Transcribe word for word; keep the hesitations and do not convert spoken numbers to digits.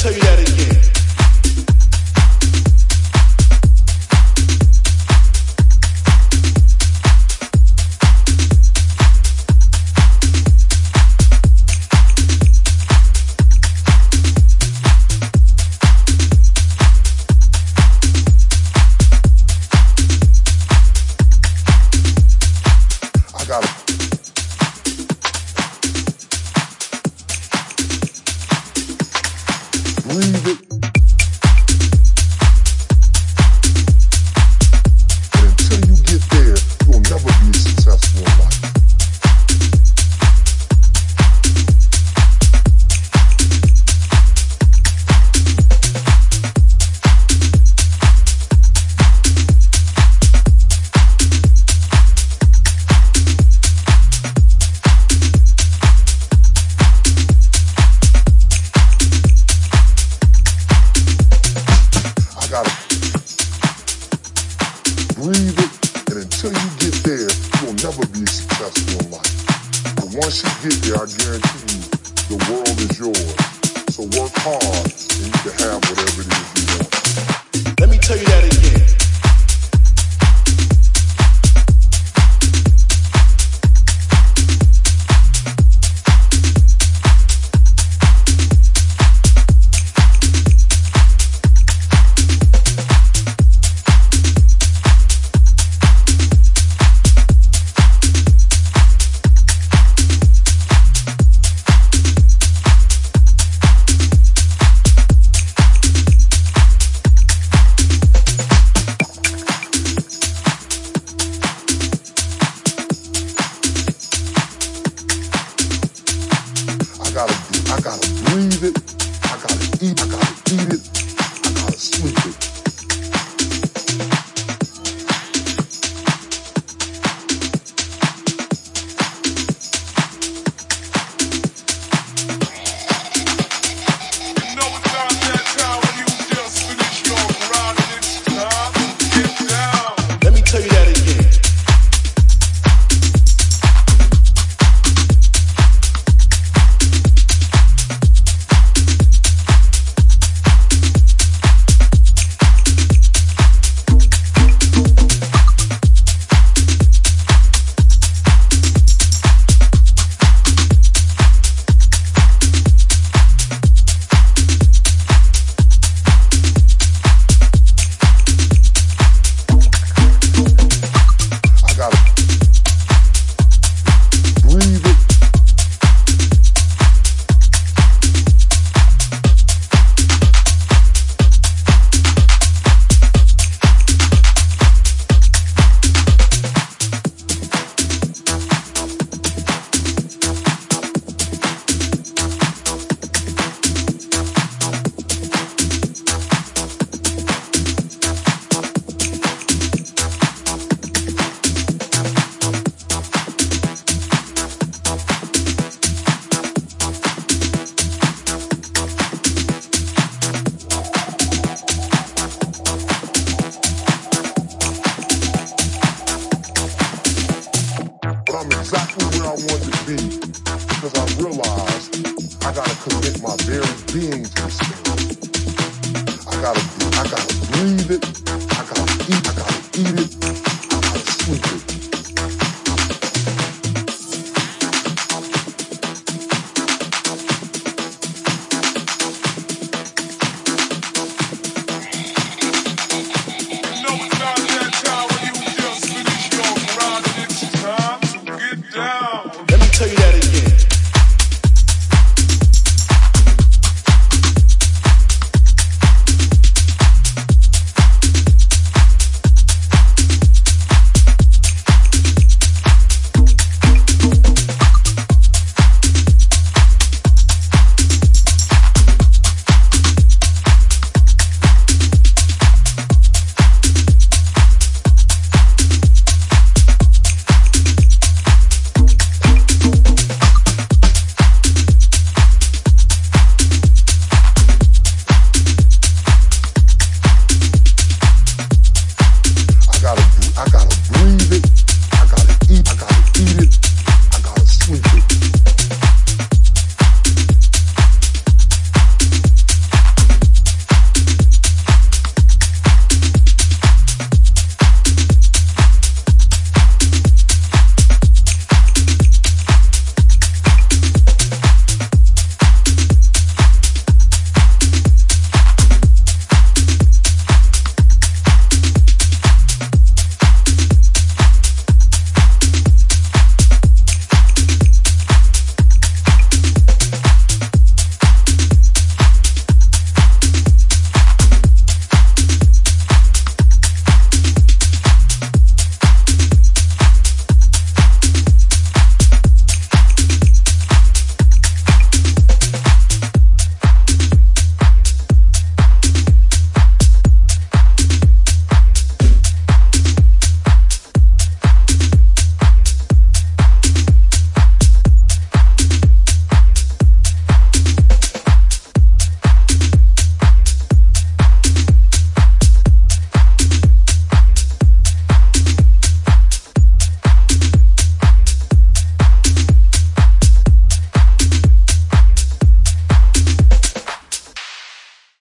tell you that again. Breathe it. And until you get there, you'll never be successful in life. Breathe it, and until you get there, you'll never be successful in life. But once you get there, I guarantee you, the world is yours. So work hard, and you can have whatever it is you want. Let me tell you that again. I gotta, I gotta breathe it, I gotta eat, I gotta eat it, I gotta sleep it. You know it's about that time when you just finish your round and it's time to get down. Let me tell you that again. I'm exactly where I want to be because I realized I gotta commit my very being to this thing. I gotta, I gotta breathe it.